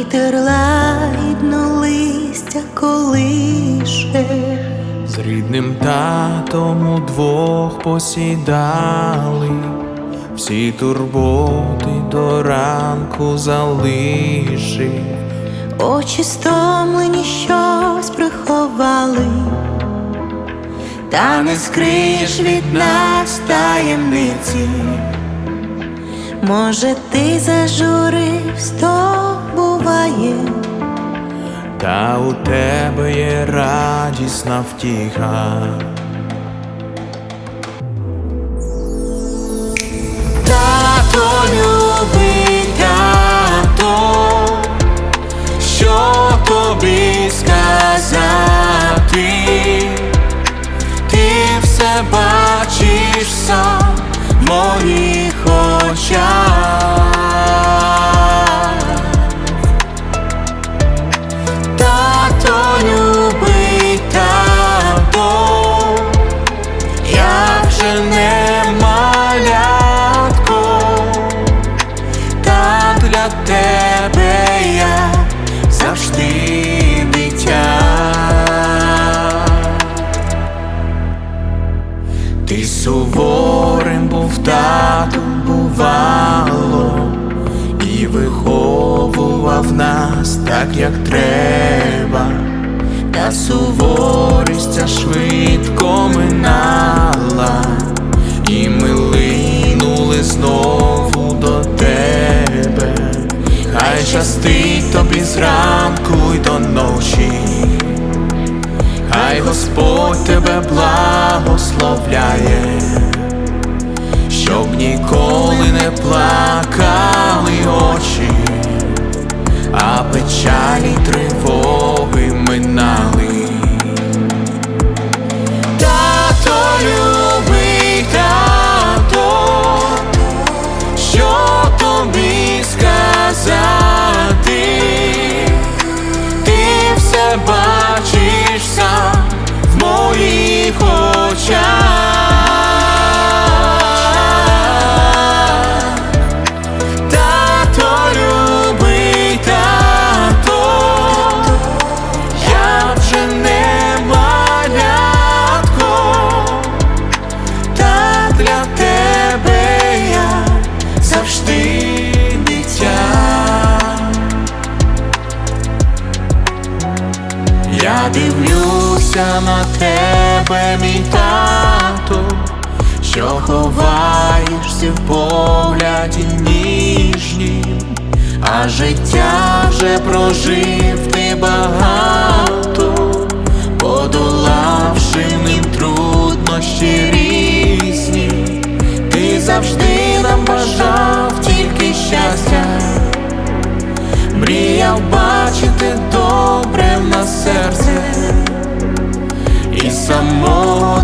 вітер лагідно листя колише. З рідним татом удвох посідали, всі турботи до ранку залишив. Очі стомлені щось приховали, та не скриєш від нас таємниці. Може, ти зажурився, то буває, та у тебе є радісна втіха. Тато, любий тато, що тобі сказати? Ти все бачиш сам в моїх очах. Тато, любий тато, я вже не малятко, та для тебе я завжди дитя. Ти суворим був тато, бувало, і виховував нас так, як треба. Та суворість ця швидко минала, і ми линули знову до тебе. Хай щастить тобі зранку й до ночі, хай Господь тебе благословляє, щоб ніколи не плакали очі, а печалі й тривоги минали. Тато, любий тато, що тобі сказати? Ти все бачиш сам в моїх очах. Тато, любий тато, я вже не малятко, та для тебе я завжди дитя. Я дивлюся на тебе, мій тато, що ховаєшся в погляді ніжнім, а життя вже прожив ти багато, подолавши ним труднощі різні. Ти завжди нам бажав тільки щастя, мріяв бачити добре в нас серце, і з самого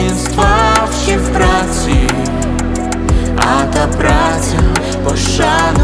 дитинства вчив праці, а та праця пошанує